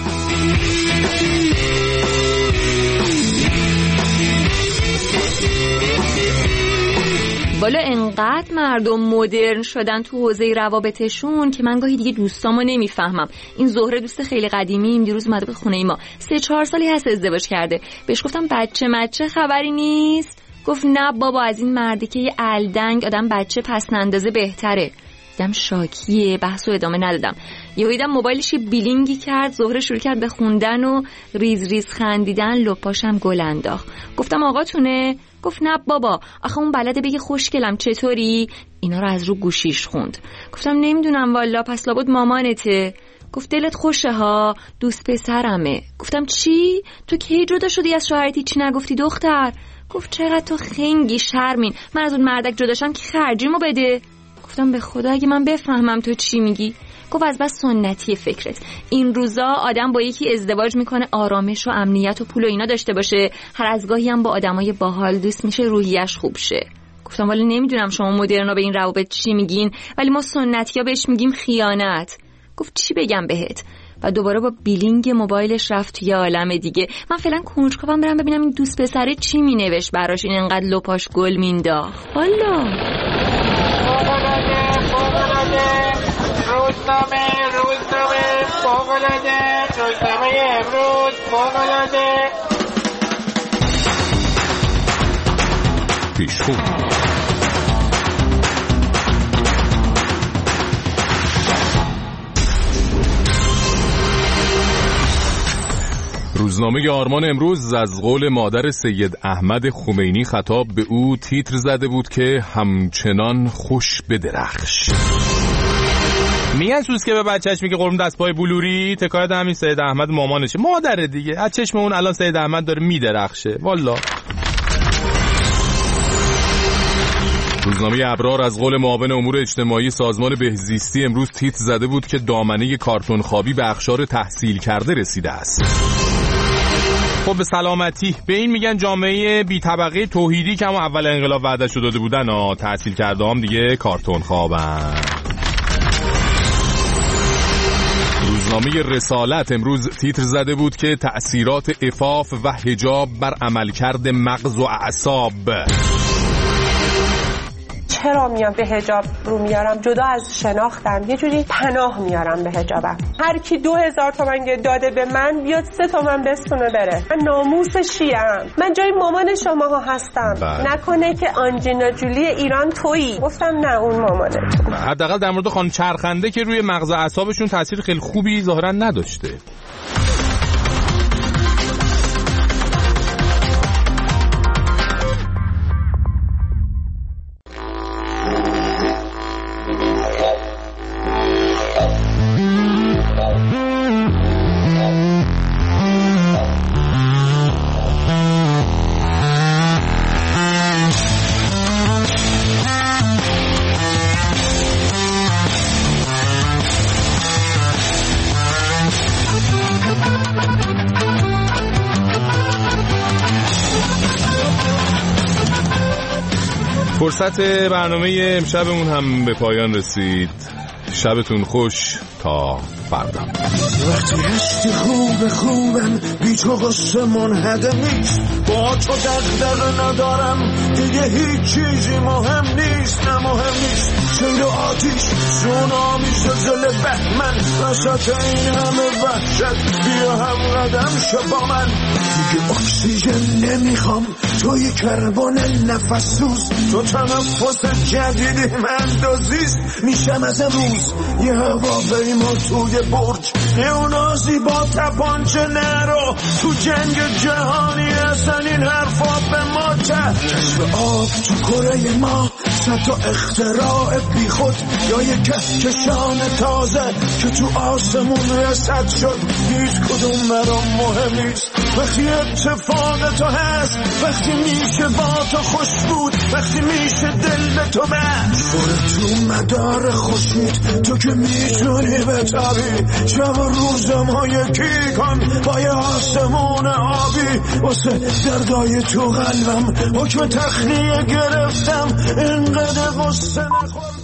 والا انقدر مردم مدرن شدن تو حوزه روابطشون که من گاهی دیگه دوستامو نمیفهمم. این زهره دوست خیلی قدیمیم دیروز اومده بود خونه ما، سه چهار سالی هست ازدواج کرده. بهش گفتم بچه مچه خبری نیست؟ گفت نه بابا، از این مردی که یه الدنگ آدم بچه پس نندازه بهتره. دیدم شاکیه، بحثو ادامه ندادم. یهو دیدم موبایلش یه بیلینگی کرد، زهره شروع کرد به خوندن و ریز ریز خندیدن، لپاشم گل انداخت. گفتم آقاتونه؟ گفت نه بابا، آخه اون بلده بگه خوشگلم چطوری؟ اینا رو از رو گوشیش خوند. گفتم نمیدونم والا، پس لابد مامانته. گفت دلت خوشه ها، دوست پسرمه. گفتم چی؟ تو کی جدا شدی از شوهرت هیچی نگفتی دختر؟ گفت چقدر تو خنگی شرمین، من از اون مردک جداشم که خرجیمو بده. گفتم به خدا اگه من بفهمم تو چی میگی. گفت از بس سنتی فکرت، این روزا آدم با یکی ازدواج میکنه آرامش و امنیت و پول و اینا داشته باشه، هر از گاهی هم با آدمای باحال دوست میشه روحیش خوب شه. گفتم ولی نمیدونم شما مدرنا به این روابط چی میگین، ولی ما سنتی‌ها بهش میگیم خیانت. گفت چی بگم بهت؟ و دوباره با بیلینگ موبایلش رفت توی عالم دیگه. من فعلا کنجکاوم برم ببینم این دوست پسره چی مینوشت براش، این انقدر لپاش گل مینداخت. والا روزنامه روزنامه فوق‌العاده، روزنامه امروز فوق‌العاده. پیشخون روزنامه آرمان امروز از قول مادر سید احمد خمینی خطاب به او تیتر زده بود که همچنان خوش بدرخش. میگن سوز که به بچهش میگه قرم دست پای بلوری، تکایت همین سید احمد مامانشه، مادره دیگه. از چشم اون الان سید احمد داره میدرخشه والا. روزنامه ابرار از قول معاون امور اجتماعی سازمان بهزیستی امروز تیتر زده بود که دامنه کارتون خوابی به اقشار تحصیل کرده رسیده است. خب به سلامتی. به این میگن جامعه بی طبقه توحیدی که همون اول انقلاب وعده‌اش داده بودن ها. تحصیل کرده هم دیگه کارتون خوابن. روزنامه رسالت امروز تیتر زده بود که تأثیرات عفاف و حجاب بر عملکرد مغز و اعصاب. چرا میام به حجاب رو میارم؟ جدا از شناختم یه جوری پناه میارم به حجابم. هر کی دو هزار تومن داده به من بیاد سه تومن بستونه بره. من ناموس شیرم، من جای مامان شماها هستم. بله. نکنه که آنجلینا جولی ایران تویی. گفتم نه اون مامانه. حداقل در مورد خانم چرخنده که روی مغز اعصابشون تاثیر خیلی خوبی ظاهرا نداشته. فرصت برنامه امشبمون هم به پایان رسید. شبتون خوش. تا فردا. وقتی هستی خوب خوبم بی تو قصه منهدم نیست، با تو دغدغه ندارم دیگه هیچ چیزی مهم نیست. نه مهم نیست سیل آتیش سونامی زلزله بهمن وسط این همه وحشت بیا هم قدم شو با من. دیگه اکسیژن نمیخوام توی کربن نفس سوز، تو تنفس جدیدی من دوزیست میشم از امروز یه هواپیما توی برج نیونازی با تپانچه نرو تو جنگ جهانی اصلا این حرفا به ما چه. کشف آب تو کره ما صد تا اختراع بی خود یا یک کهکشان تازه که تو آسمون رسد شد، هیچ کدوم برام مهم نیست. وقتی اتفاق تو هست، وقتی میشه با تو خوش بود، وقتی میشه دل به تو بست بره تو مدار خوشید تو که میتونی بتابی شب و روز ما یکی کن با یه آسمون آبی. واسه دردای تو قلبم حکم تخلیه گرفتم، اینقدر غصه نخور.